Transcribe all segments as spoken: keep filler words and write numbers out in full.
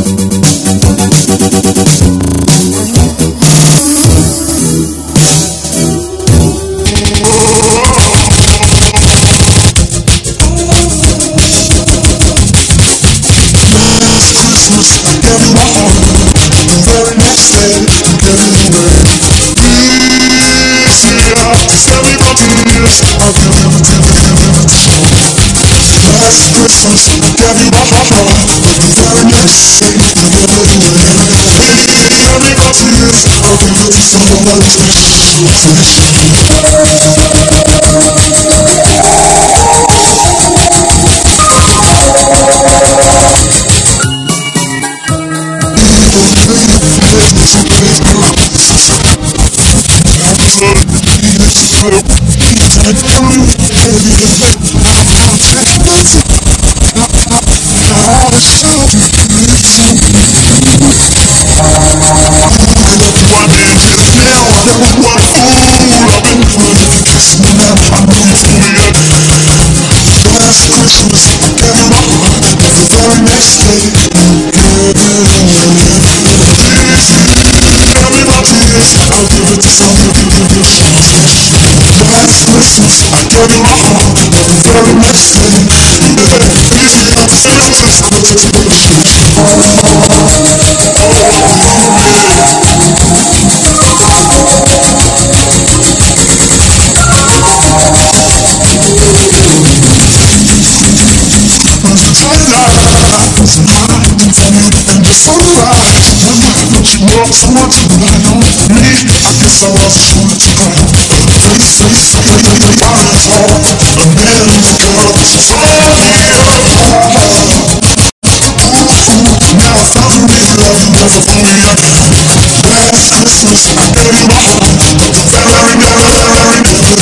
Christmas, gave you my heart, but the very next day, you gave it away. Every month years, I'll be looking someone special. So much that I don't need. I guess I was ashamed to cry. Face, face, face, face, I was all a man's girl. So now I found a reason love you never for me. Last Christmas I gave you my heart. Very, very, very,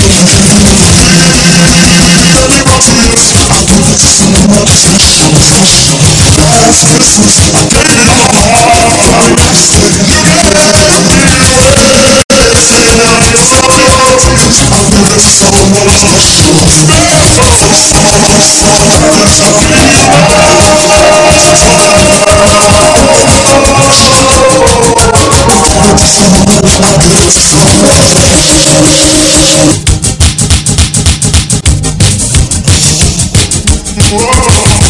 every month years I give it to someone special. Last Christmas I gave you my heart. Very next day. Whoa.